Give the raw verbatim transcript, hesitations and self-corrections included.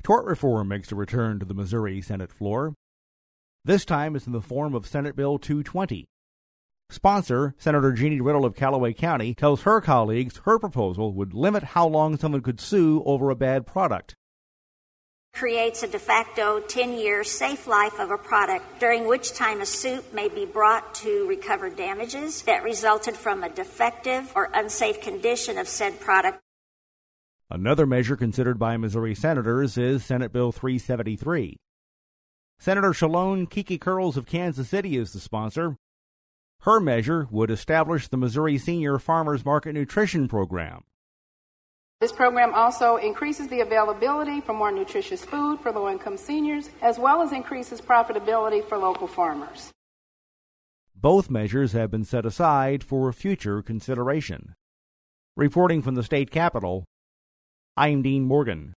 Tort reform makes a return to the Missouri Senate floor. This time it's in the form of Senate Bill two twenty. Sponsor, Senator Jeannie Riddle of Callaway County, tells her colleagues her proposal would limit how long someone could sue over a bad product. Creates a de facto ten-year safe life of a product, during which time a suit may be brought to recover damages that resulted from a defective or unsafe condition of said product. Another measure considered by Missouri senators is Senate Bill three seventy-three. Senator Shalone Kiki Curls of Kansas City is the sponsor. Her measure would establish the Missouri Senior Farmers Market Nutrition Program. This program also increases the availability for more nutritious food for low-income seniors, as well as increases profitability for local farmers. Both measures have been set aside for future consideration. Reporting from the state capitol, I'm Dean Morgan.